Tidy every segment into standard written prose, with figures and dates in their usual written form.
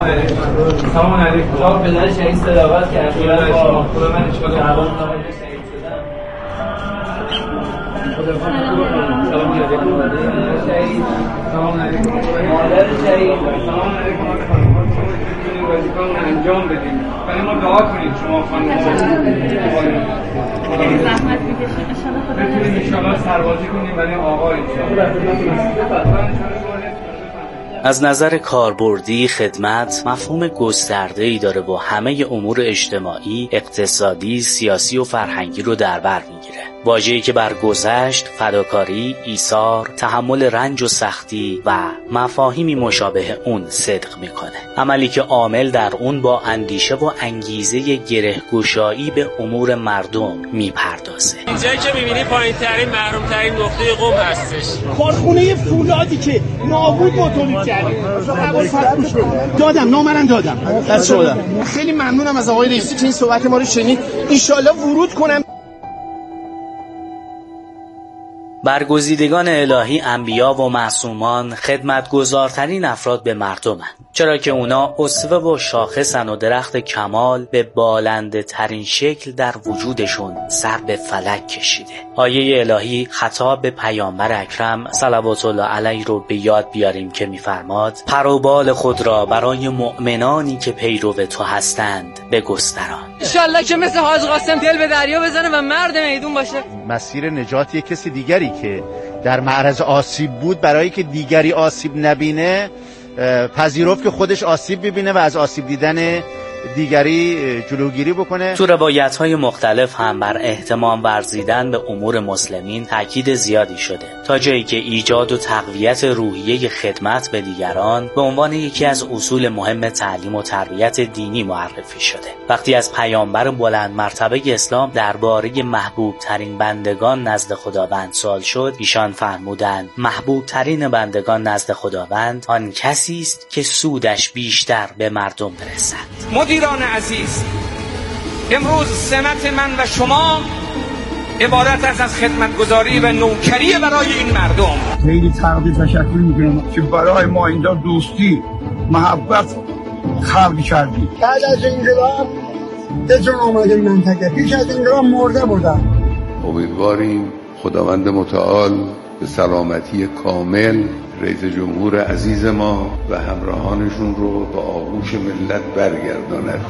سلام علیکم. جناب پدر شهید صداقت که اخیراً با خود من اشکال دعوا شهید شدم. سلام علیکم. مادر شهید سلام علیکم. وظیفه‌مون انجام بدیم. ولی ما دعا کنید شما خانم زحمت بکشید ان شاء الله خدا بتونید ان شاء الله سربازی کنیم ولی آقا ان شاء الله. از نظر کاربردی خدمت مفهوم گسترده‌ای داره و همه امور اجتماعی، اقتصادی، سیاسی و فرهنگی رو در بر میگیره. واژه‌ای که بر گذشت، فداکاری، ایثار، تحمل رنج و سختی و مفاهیمی مشابه اون صدق میکنه. عملی که عامل در اون با اندیشه و انگیزه گره‌گشایی به امور مردم میپردازه. اینجایی که میبینی پایین‌ترین محروم‌ترین نقطه قم هستش. کارخونه فولادی که نابود ما تولید کردیم. دادم نامرن دادم. دست دادم. خیلی ممنونم از آقای رئیسی که این صحبت ما رو شنید. ان شاءالله ورود کنم. برگزیدگان الهی انبیا و معصومان خدمتگزارترین افراد به مردمند، چرا که اونا اسوه و شاخصن و درخت کمال به بالنده ترین شکل در وجودشون سر به فلک کشیده. آیه الهی خطاب به پیامبر اکرم صلوات الله علیه رو به یاد بیاریم که میفرماد پروبال خود را برای مؤمنانی که پیرو تو هستند بگستران. انشالله که مثل حاج قاسم دل به دریا بزنه و مرد میدون باشه. مسیر نجات یک کسی دیگری که در معرض آسیب بود، برای که دیگری آسیب نبینه پذیرفت که خودش آسیب ببینه و از آسیب دیدن دیگری جلوگیری بکنه. تو روایت‌های مختلف هم بر اهتمام ورزیدن به امور مسلمین تاکید زیادی شده، تا جایی که ایجاد و تقویت روحیه خدمت به دیگران به عنوان یکی از اصول مهم تعلیم و تربیت دینی معرفی شده. وقتی از پیامبر بلند مرتبه اسلام درباره محبوب ترین بندگان نزد خداوند سوال شد، ایشان فرمودند محبوب ترین بندگان نزد خداوند آن کسی است که سودش بیشتر به مردم برسد. مدیران عزیز، امروز سمت من و شما عبارت از خدمتگزاری و نوکری برای این مردم. خیلی تقدیر تشکر میکنم که برای ما اینجا دوستی محبت خلق کردی. بعد از انقلاب به جان آمده منطقه، پیش از انقلاب مرده بودن. امیدواریم خداوند متعال به سلامتی کامل رئیس جمهور عزیز ما و همراهانشون رو به آغوش ملت برگرداند.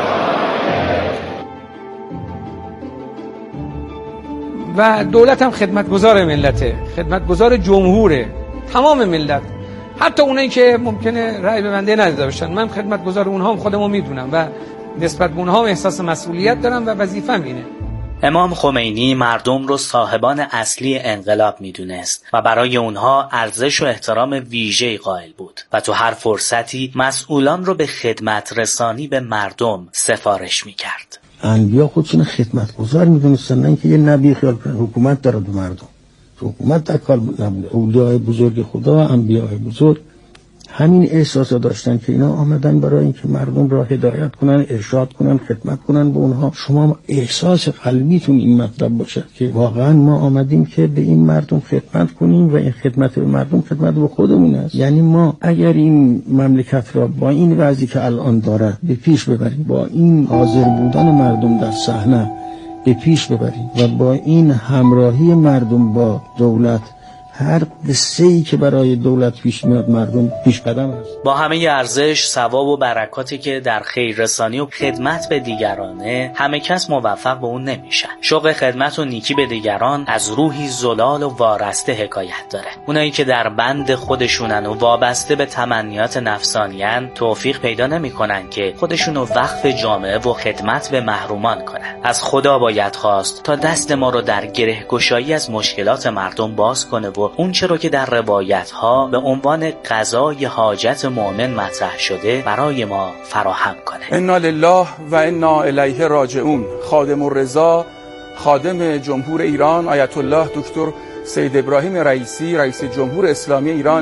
و دولت هم خدمتگزار ملته، خدمتگزار جمهوره، تمام ملت، حتی اونایی که ممکنه رأی به بنده نداده باشن. من خدمتگزار اونها هم خودمو میدونم و نسبت به اونها هم احساس مسئولیت دارم و وظیفه‌م اینه. امام خمینی مردم رو صاحبان اصلی انقلاب میدونست و برای اونها ارزش و احترام ویژه‌ای قائل بود و تو هر فرصتی مسئولان رو به خدمت رسانی به مردم سفارش میکرد. انبیا خودشون خدمتگزار میدونستن، نه اینکه یه نبی خیال کنه حکومت داره به مردم. حکومت در کار نبوده. اولیاء بزرگ خدا و انبیاء بزرگ همین احساس داشتن که اینا آمدن برای اینکه مردم را هدایت کنن، ارشاد کنن، خدمت کنن به اونها. شما احساس قلبیتون این مطلب باشه که واقعا ما آمدیم که به این مردم خدمت کنیم و این خدمت به مردم خدمت به خودمون است. یعنی ما اگر این مملکت را با این وضعی که الان داره به پیش ببریم، با این حاضر بودن مردم در صحنه به پیش ببریم و با این همراهی مردم با دولت، هر قصه‌ای که برای دولت پیش میاد مردم پیش قدم است. با همه ارزش، ثواب و برکاتی که در خیررسانی و خدمت به دیگرانه، همه کس موفق به اون نمیشن. شوق خدمت و نیکی به دیگران از روحی زلال و وارسته حکایت داره. اونایی که در بند خودشونن و وابسته به تمنیات نفسانیان توفیق پیدا نمیکنن که خودشونو وقف جامعه و خدمت به محرومان کنن. از خدا باید خواست تا دست ما رو در گره‌گشایی از مشکلات مردم باز کنه و اون چرا که در روایت ها به عنوان قضای حاجت مؤمن مطرح شده برای ما فراهم کنه. انا لله و انا الیه راجعون. خادم الرضا، خادم جمهور ایران، آیت الله دکتر سید ابراهیم رئیسی، رئیس جمهور اسلامی ایران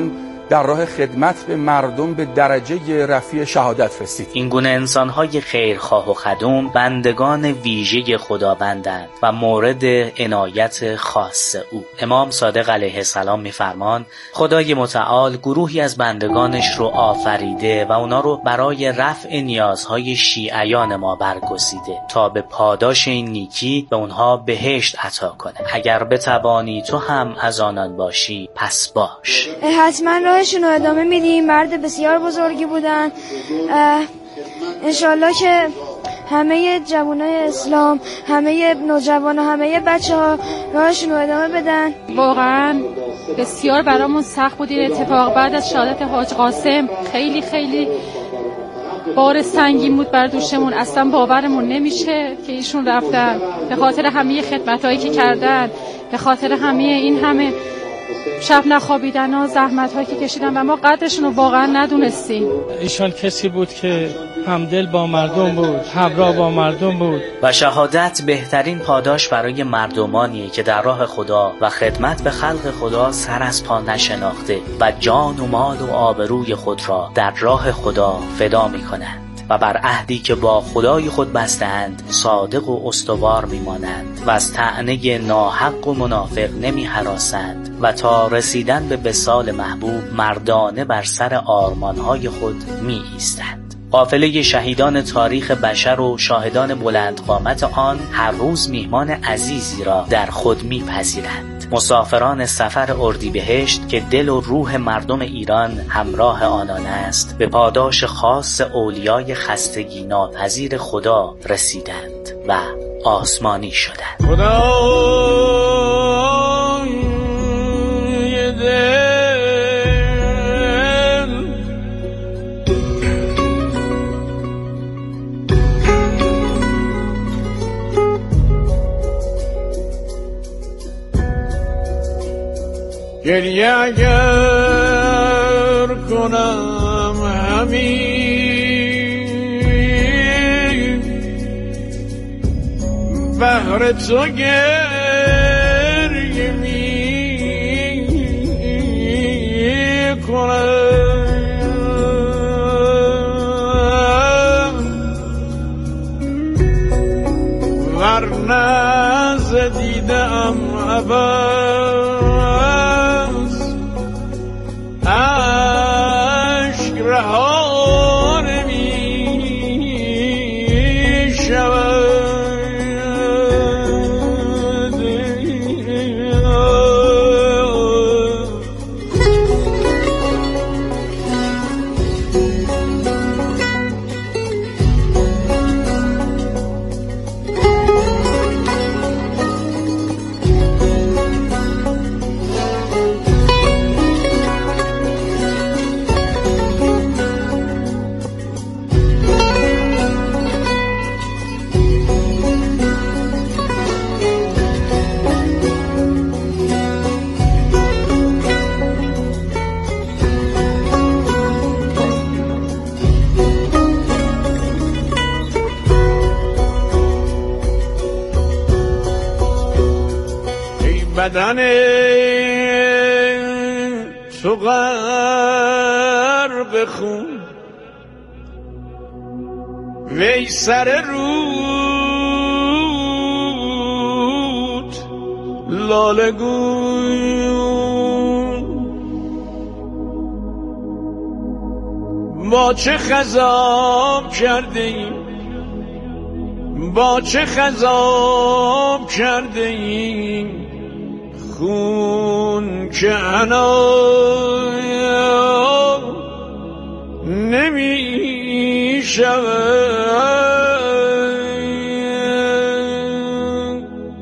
در راه خدمت به مردم به درجه رفیع شهادت رسید. این گونه انسان‌های خیرخواه و خدوم بندگان ویژه خداوندند و مورد عنایت خاص او. امام صادق علیه السلام می‌فرمان خدای متعال گروهی از بندگانش رو آفریده و اونا رو برای رفع نیازهای شیعیان ما برگزیده تا به پاداش این نیکی به اونها بهشت عطا کنه. اگر بتوانی تو هم از آنان باشی پس باش. حتما راهشون رو ادامه میدیم. مرد بسیار بزرگی بودن. انشالله که همه جوانای اسلام، همه نوجوان و همه بچه ها راهشون رو ادامه بدن. واقعا بسیار برامون سخت بود این اتفاق. بعد از شهادت حاج قاسم خیلی خیلی بار سنگین بود بر دوشمون. اصلا باورمون نمیشه که ایشون رفتن. به خاطر همه خدمتایی که کردن، به خاطر همه شب نخوابیدن و زحمت هایی که کشیدن و ما قدرشون رو واقعا ندونستیم. ایشان کسی بود که همدل با مردم بود، همراه با مردم بود. و شهادت بهترین پاداش برای مردمانیه که در راه خدا و خدمت به خلق خدا سر از پا نشناخته و جان و مال و آبروی خود را در راه خدا فدا می‌کنند و بر عهدی که با خدای خود بستند صادق و استوار میمانند و از طعنه ناحق و منافق نمی‌هراسند و تا رسیدن به وصال محبوب مردانه بر سر آرمانهای خود می‌ایستند. قافله شهیدان تاریخ بشر و شاهدان بلند قامت آن هر روز میهمان عزیزی را در خود میپذیرند. مسافران سفر اردیبهشت که دل و روح مردم ایران همراه آنان است به پاداش خاص اولیای خستگی ناپذیر خدا رسیدند و آسمانی شدند. گریه اگر کنم همین بهر تو گریه می کنم ورنه زدیدم عشق رها نمی شود. بدن تو غرق خون وی سر رود لاله گون با چه خضاب کرده ایم با چه خضاب کرده ایم خون که عنا نمی شود.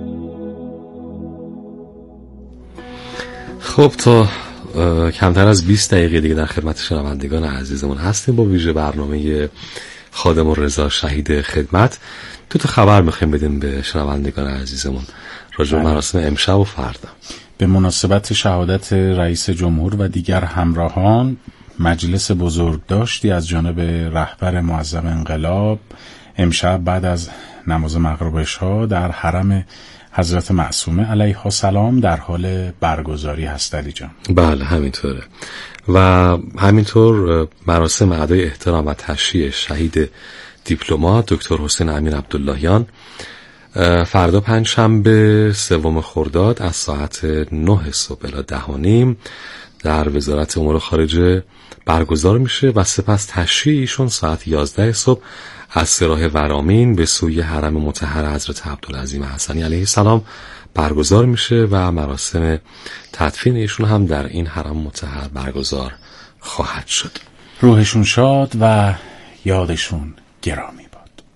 خب تا کمتر از 20 دقیقه دیگه در خدمت شنوندگان عزیزمون هستیم با ویژه برنامه خادم الرضا شهید خدمت. دو تا خبر میخوایم بدیم به شنوندگان عزیزمون راجع به مراسم امشب و فردا. به مناسبت شهادت رئیس جمهور و دیگر همراهان مجلس بزرگداشتی از جانب رهبر معظم انقلاب امشب بعد از نماز مغرب و عشا در حرم حضرت معصومه علیها السلام در حال برگزاری هست علی جان. بله همینطوره و همینطور مراسم ادای احترام و تشییع شهید دیپلمات دکتر حسین امین عبداللهیان فردا پنجشنبه 3 خرداد از ساعت 9 صبح الی 10:30 در وزارت امور خارجه برگزار میشه و سپس تشییع ایشون ساعت 11 صبح از سراح ورامین به سوی حرم مطهر حضرت عبدالعظیم حسنی علیه السلام برگزار میشه و مراسم تدفین ایشون هم در این حرم مطهر برگزار خواهد شد. روحشون شاد و یادشون گرامی.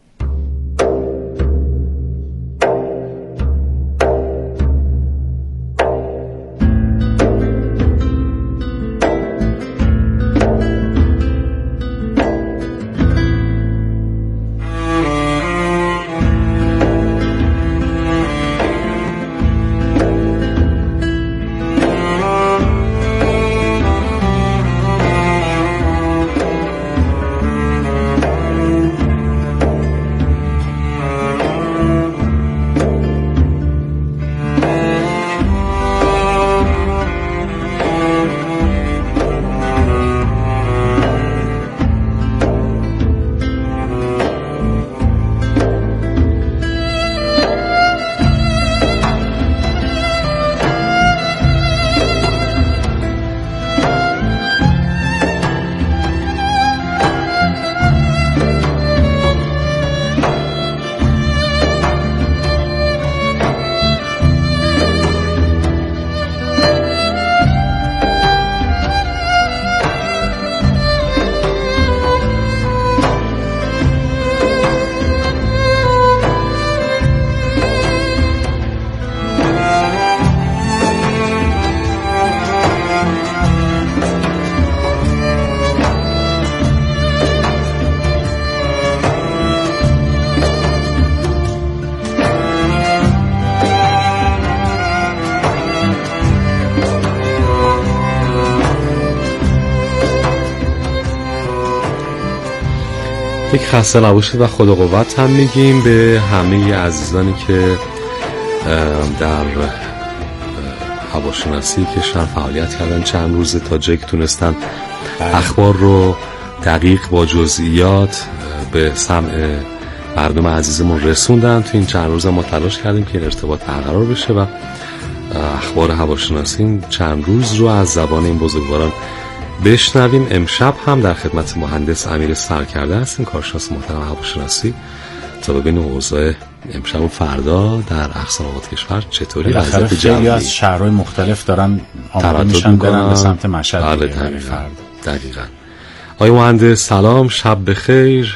یک خسته نباشید و خدا قوت هم میگیم به همه عزیزانی که در هواشناسی کشور فعالیت کردن. چند روز تا جک تونستن اخبار رو دقیق با جزئیات به سمع مردم عزیزمون رسوندن. تو این چند روز ما تلاش کردیم که این ارتباط برقرار بشه و اخبار هواشناسی چند روز رو از زبان این بزرگواران بشنویم. امشب هم در خدمت مهندس امیر سرکرده هستیم، کارشناس محترم هواشناسی، تا ببینیم اوضاع امشب و فردا در اقصا نقاط کشور چطوری وضعیت جوی. خیلی از شهرهای مختلف دارن آماده میشن برن به سمت مشهد. بله دقیقاً. آقای مهندس سلام، شب بخیر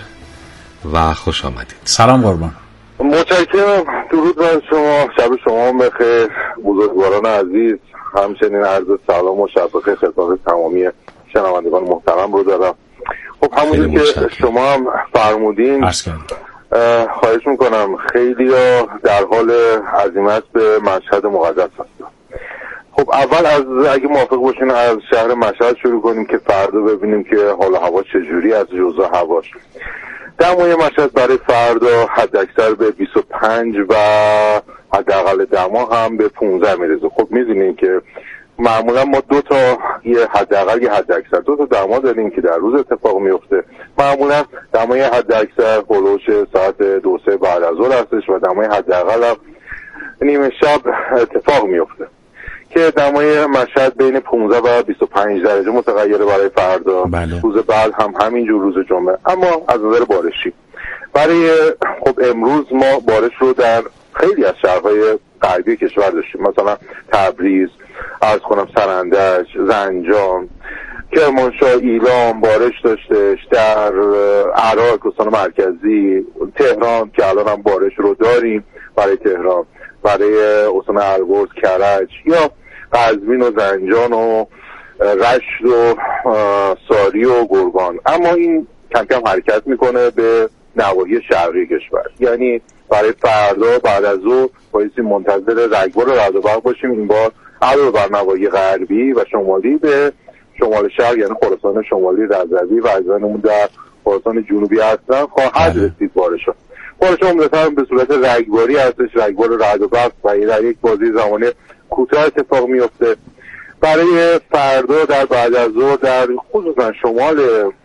و خوش آمدید. سلام قربان. متشکرم. درود بر شما، شب شما بخیر. بزرگواران عزیز، همچنین عرض سلام و شب بخیر خدمت تمامی شنوندگان محترم رو دارم. خب همونی که شما هم فرمودین، خواهش میکنم خیلی در حال عزیمت به مشهد مقدس هستن. خب اول از اگه موافق باشین از شهر مشهد شروع کنیم که فردا ببینیم که حال هوا چجوری از جزء هواش. دمای مشهد برای فردا حد اکثر به 25 و حداقل دما هم به 15 میرسه. خب میدونیم که معمولا ما دو تا یه حداقل یه حد اکثر دو تا دما داریم که در روز اتفاق میفته. معمولا دمای حد اکثر هولوش ساعت 2-3 بعد از ظهر هستش و دمای حداقل هم نیمه شب اتفاق میفته که دمای مشهد بین 15 و 25 درجه متغیره برای فردا. روز بعد هم همینجور، روز جمعه. اما از نظر بارشی برای خب امروز ما بارش رو در خیلی از شهرهای غربی کشور داشتیم، مثلا تبریز، عرض کنم سرندج، زنجان، کرمانشاه، ایلام بارش داشتش. در عراق، استان مرکزی، تهران که الان هم بارش رو داریم برای تهران، برای استان البرز، کرج یا قزوین و زنجان و رشت و ساری و گرگان. اما این کم کم حرکت میکنه به نواحی شرقی کشور، یعنی برای فردا بعد از ظهر بایستی منتظر رگبار رعد و برق باشیم. این بار علاوه بر نواحی غربی و شمالی به شمال شرق یعنی خراسان شمالی، رضوی و عزیزانمون در خراسان جنوبی هستن خواهد رسید بارشان. بارش عمدتاً به صورت رگباری هستش، رگبار رعد و برق و در یک بازی زمانی کوتاه اتفاق میفته. برای فردا در بعد از ظهر در خصوصا شمال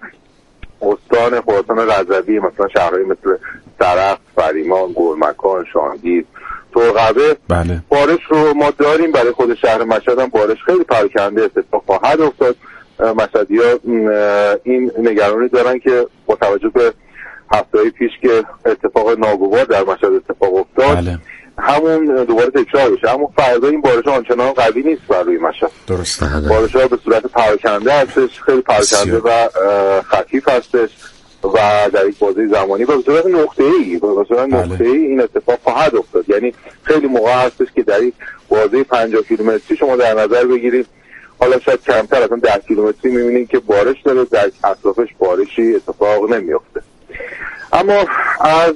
استان خراسان رضوی مثلا شهرهای مثل سرخس، فریمان، گرمکان، شاهگیر، توقبه بله. بارش رو ما داریم. برای خود شهر مشهد هم بارش خیلی پراکنده اتفاق خواهد افتاد. مشهدی‌ها این نگرانی دارن که با توجه به هفته‌های پیش که اتفاق ناگوار در مشهد اتفاق افتاد بله. همون دوباره تکرار بشه. اما فردا این بارش آنچنان قوی نیست بر روی مشهد. درسته. بارش ها به صورت پراکنده هستش، خیلی پراکنده و خفیف هستش و در یک بازه زمانی به صورت نقطه‌ای این اتفاق خواهد افتاد. یعنی خیلی موقع هستش که در یک بازه 50 کیلومتری شما در نظر بگیرید، حالا شاید کمتر از 10 کیلومتری می‌بینید که بارش داره، در اطرافش بارشی اتفاق نمی‌افته. اما از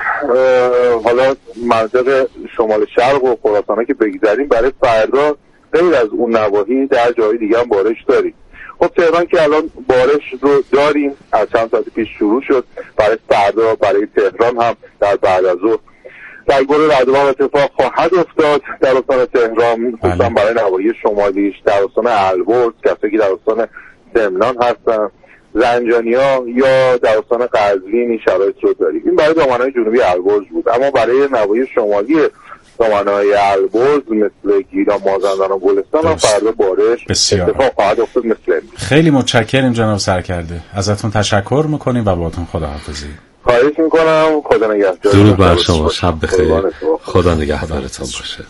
حالا منطقه شمال شرق و خراسان که بگذاریم، برای فردا غیر از اون نواحی در جای دیگه هم بارش داریم. خب تهران که الان بارش رو داریم، از چند ساعت پیش شروع شد. برای فردا برای تهران هم در بعد از ظهر رگبار رعد و برق اتفاق خواهد افتاد در استان تهران، خصوصا برای نواحی شمالیش، در استان البرز، کسایی که در استان سمنان هستن، زنجانیا یا در استان قزوین این شرایط رو داریم. این برای دامنه‌های جنوبی البرز بود. اما برای نواحی شمالی دامنه‌های البرز مثل گیلان، مازندران و گلستان هم فردا بارش اتفاق خواهد افتاد مثل امروز. خیلی متشکریم جناب سرکرده، ازتون تشکر میکنیم و باهاتون خداحافظی. خواهش میکنم. خدا نگهدار. درود بر شما، شب بخیر، خدا نگهدارتون باشه.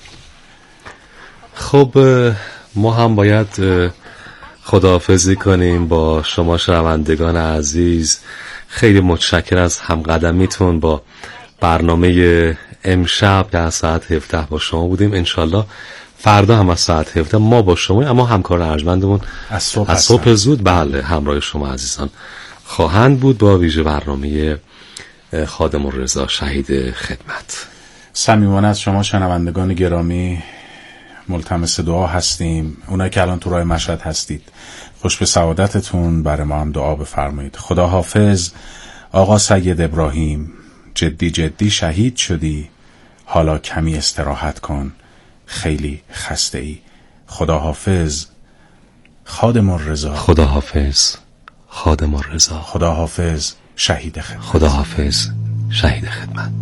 خب ما هم باید خداحافظی کنیم با شما شنوندگان عزیز. خیلی متشکر از همقدمیتون با برنامه امشب که از ساعت 17 با شما بودیم. انشالله فردا هم از ساعت 17 ما با شما، اما همکار ارجمندمون از صبح زود بله همراه شما عزیزان خواهند بود با ویژه برنامه خادم الرضا شهید خدمت. صمیمانه از شما شنوندگان گرامی ملتمس دعا هستیم. اونایی که الان تو راه مشهد هستید خوش به سعادتتون، برای ما هم دعا بفرمایید. خدا حافظ آقا سید ابراهیم، جدی جدی شهید شدی، حالا کمی استراحت کن، خیلی خسته ای. خدا حافظ خادم الرضا. خدا حافظ خادم الرضا. خدا حافظ شهید خدمت. خدا حافظ شهید خدمت.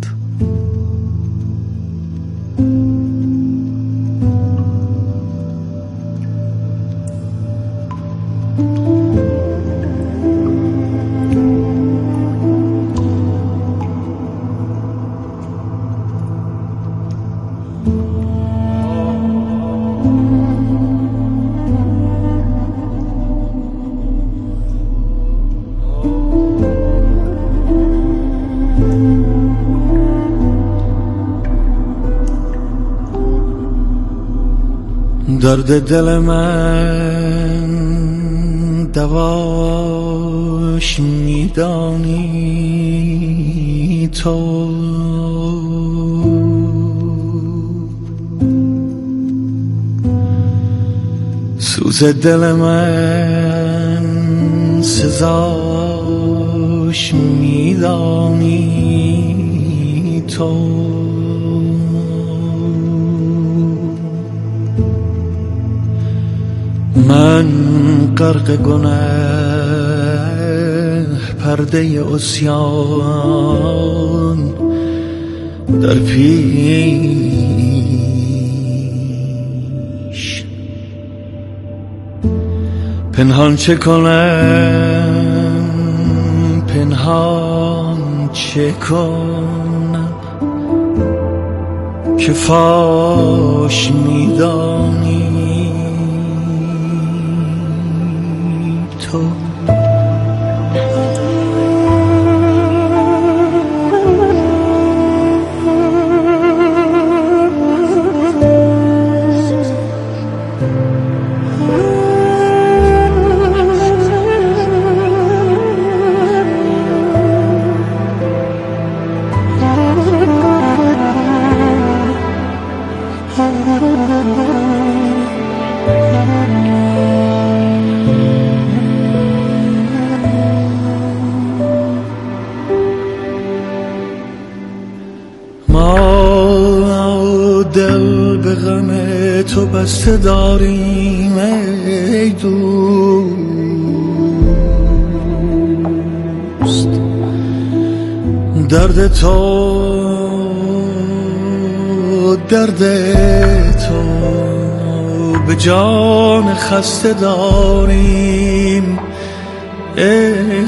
درد دل من دواش میدانی تو، سوز دل من سزاش میدانی تو. من غرق گناه پرده عصیان در پیش، پنهان چه کنم پنهان چه کنم که فاش میدانی تو. تو بسته داریم ای دوست. درد تو به جان خسته داریم ای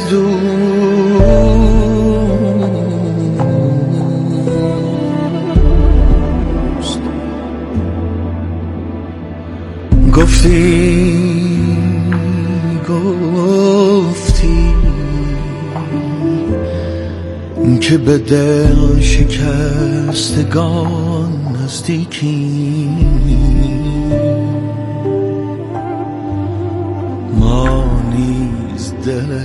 دوست. گفتی که به دل شکستگان نزدیکی، ما نیز دل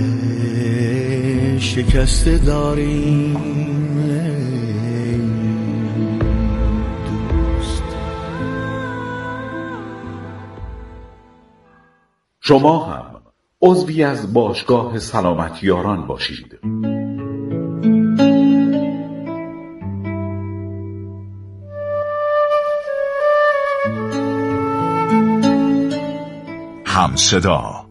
شکسته داریم ای دوست. شما هم عضوی از باشگاه سلامتیاران باشید. همصدا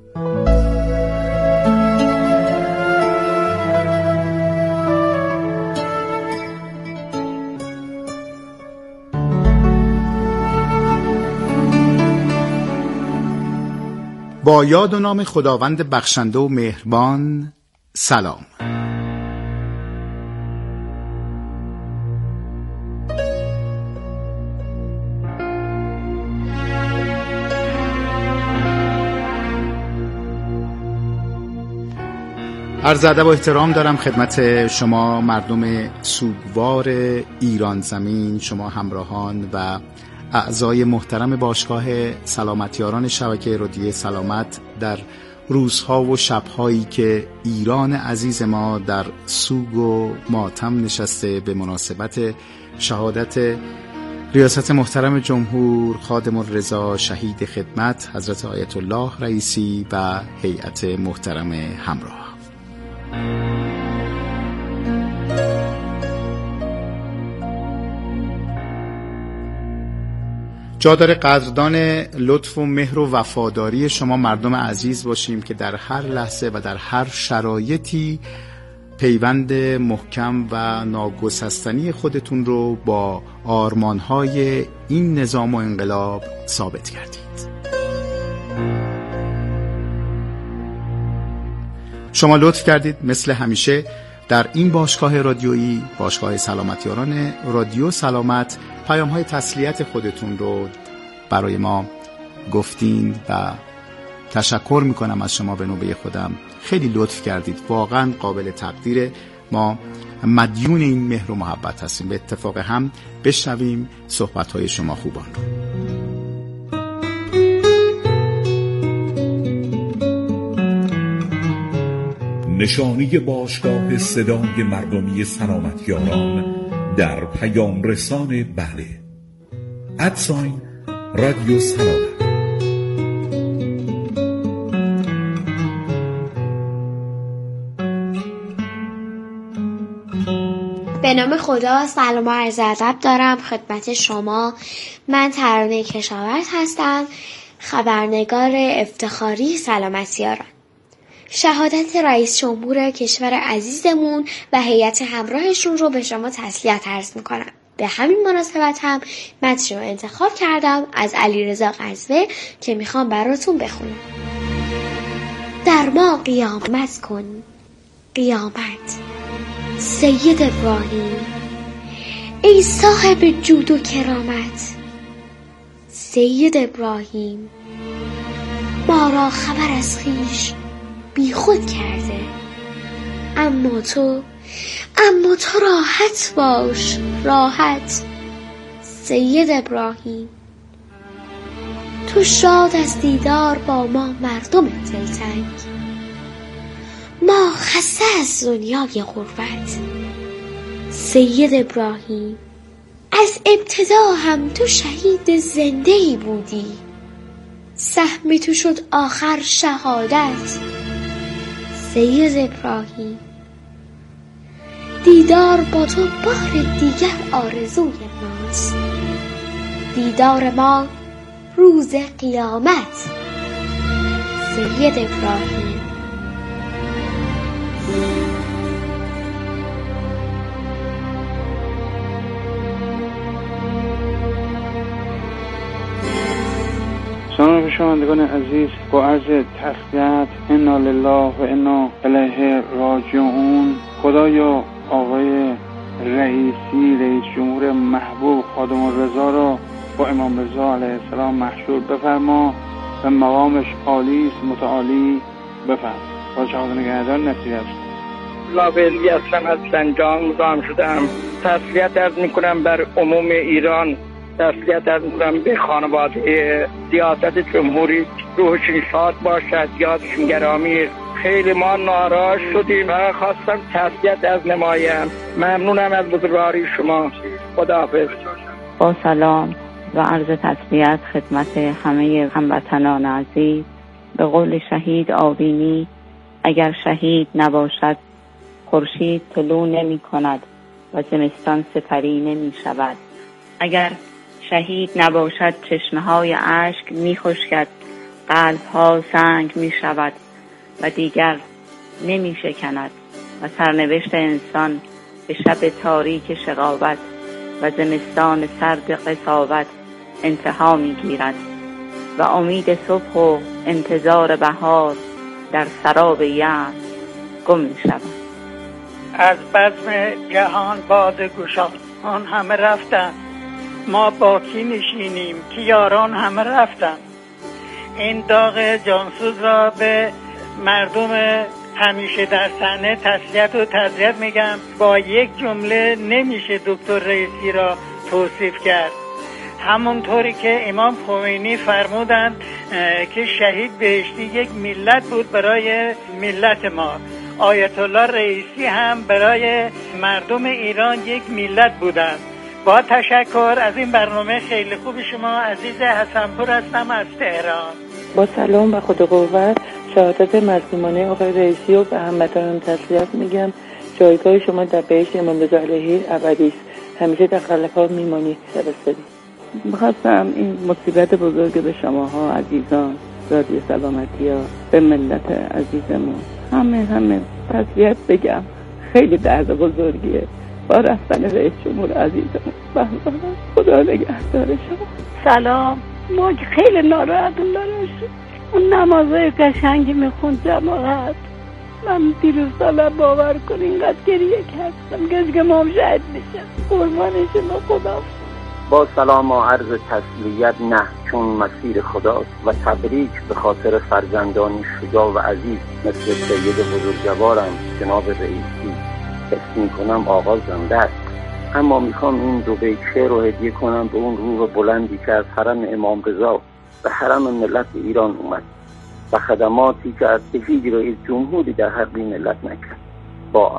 با یاد و نام خداوند بخشنده و مهربان. سلام. عرض ادب و احترام دارم خدمت شما مردم سوگوار ایران زمین، شما همراهان و اعضای محترم باشگاه سلامتیاران شبکه رادیویی سلامت در روزها و شبهایی که ایران عزیز ما در سوگ و ماتم نشسته به مناسبت شهادت ریاست محترم جمهور خادم الرضا شهید خدمت حضرت آیت الله رئیسی و هیئت محترم همراه. جا داره قدردان لطف و مهر و وفاداری شما مردم عزیز باشیم که در هر لحظه و در هر شرایطی پیوند محکم و ناگسستنی خودتون رو با آرمانهای این نظام و انقلاب ثابت کردید. شما لطف کردید مثل همیشه در این باشگاه رادیویی، باشگاه سلامتیاران رادیو سلامت، پیام‌های تسلیت خودتون رو برای ما گفتین و تشکر میکنم از شما به نوبه خودم. خیلی لطف کردید، واقعا قابل تقدیره. ما مدیون این مهر و محبت هستیم. به اتفاق هم بشنویم صحبت‌های شما خوبان رو. نشانی باشگاه صدای مردمی سلامتیاران در پیام رسان بله ادساین رادیو سلامت. به نام خدا سلام و عرض ادب دارم خدمت شما. من ترانه کشاورز هستم، خبرنگار افتخاری سلامتیاران. شهادت رئیس جمهور کشور عزیزمون و هیئت همراهشون رو به شما تسلیت عرض میکنم. به همین مناسبت هم متن رو انتخاب کردم از علیرضا غزوه که میخوام براتون بخونم. در ما قیامت کن قیامت سید ابراهیم، ای صاحب جود و کرامت سید ابراهیم. ما را خبر از خویش بی خود کرده، اما تو راحت باش راحت سید ابراهیم. تو شاد از دیدار با ما مردم دلتنگ، ما خسته از دنیای غربت سید ابراهیم. از ابتدا هم تو شهید زنده‌ای بودی، سهم تو شد آخر شهادت سید ابراهیم. دیدار با تو بار دیگر آرزوی ماست، دیدار ما روز قیامت. سید ابراهیم. سلام شنوندگان عزیز، با عرض تسلیت انا لله و انا الیه راجعون. خدایا آقای رئیسی، رئیس جمهور محبوب خادم الرضا را با امام رضا علیه السلام محشور بفرما و مقامش عالی است، متعالی بفرما. با شهادت نگهدار نصیب است. لاولی هستم از سنجان مزاحم شدم. تسلیت عرض میکنم بر عموم ایران، تسلیت عرض میکنم به خانواده سیاست جمهوری. روحشون شاد باشد، یادشون گرامی. خیلی ما ناراض شدیم و خواستم تسلیت از نمایم. ممنونم از بزرگواری شما. خداحافظ. با سلام و عرض تسلیت خدمت همه هموطنان عزیز. به قول شهید آبینی، اگر شهید نباشد خورشید طلوع نمی کند و زمستان سپری نمی شود. اگر شهید نباشد چشمه های اشک می خشکد، قلب ها سنگ می شود و دیگر نمی شکند و سرنوشت انسان به شب تاریک شقاوت و زمستان سرد قساوت انتها می گیرد و امید صبح و انتظار بهار در سراب یأس گم می شود. از بزم جهان باده گشان همه رفتن، ما باکی نشینیم که یاران همه رفتن. این داغ جانسوز را به مردم همیشه در صحنه تسلیت و تعزیت میگم. با یک جمله نمیشه دکتر رئیسی را توصیف کرد. همونطوری که امام خمینی فرمودند که شهید بهشتی یک ملت بود برای ملت ما، آیت الله رئیسی هم برای مردم ایران یک ملت بودند. با تشکر از این برنامه خیلی خوب شما. عزیز حسنپور هستم از تهران. با سلام و خدا قوت، شهادت مظلومانه آقای رئیسی و به هموطنان تسلیت میگم. جایگاه شما در بهشت امام رضا علیه ابدی است. همیشه در خلفا میمانی. شبستری. میخواستم این مصیبت بزرگ به شماها عزیزان رادیو سلامتی ها، به ملت عزیزمون همه تسلیت بگم. خیلی درد بزرگیه با رفتن رئیس جمهور عزیزمون. خدا نگهدار شما. سلام. ما خیلی ناراحتیم داشتیم. اون نمازهای قشنگی میخوند جماعت. من دیروز سالا باور کن اینقدر گریه کردم که ما هم شهید میشم. قربان شما. خدا. با سلام و عرض تسلیت نه، چون مسیر خداست و تبریک به خاطر فرزندانی شجاع و عزیز مثل سید بزرگوارم جناب رئیسی. حس میکنم آغاز زنده است. اما میخوام این دو بیت شعر رو هدیه کنم به اون روح بلندی که از حرم امام رضا به حرم ملت ایران اومد و خدماتی که از هیچ رئیس جمهوری در حق ملت نکرد. با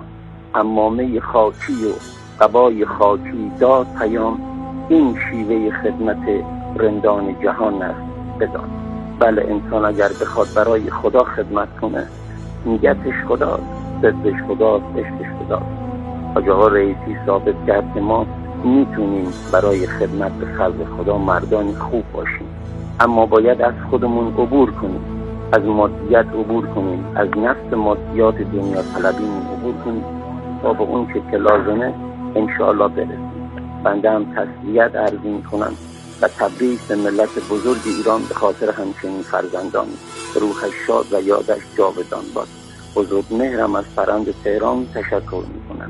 عمامه خاکی و قبای خاکی داد پیام، این شیوه خدمت رندان جهان است بدان. بله، انسان اگر بخواد برای خدا خدمت کنه، نیتش خداست، ضدش خداست، عشقش خداست. حاج آقا رئیسی ثابت کرد که ما میتونیم برای خدمت به خلق خدا مردانی خوب باشیم، اما باید از خودمون عبور کنیم، از مادیت عبور کنیم، از نفس مادیات دنیا طلبیمون عبور کنیم تا به اون که لازمه انشاءالله برسیم. بنده هم تسلیت عرض می‌کنم و تبریک به ملت بزرگ ایران به خاطر همچنین فرزندان. روحش شاد و یادش جاودان باد. بزرگ مهرم از فرند تهران تشکر می‌کنم.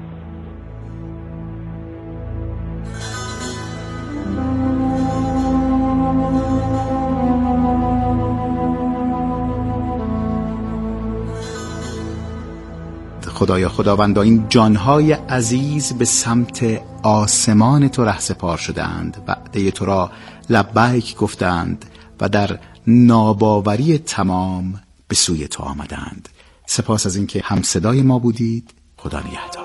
خدایا خداوندا، این جانهای عزیز به سمت آسمان تو رهسپار شدند، وعده تو را لبیک گفتند و در ناباوری تمام به سوی تو آمدند. سپاس از اینکه همصدای ما بودید. خدا نگهدار.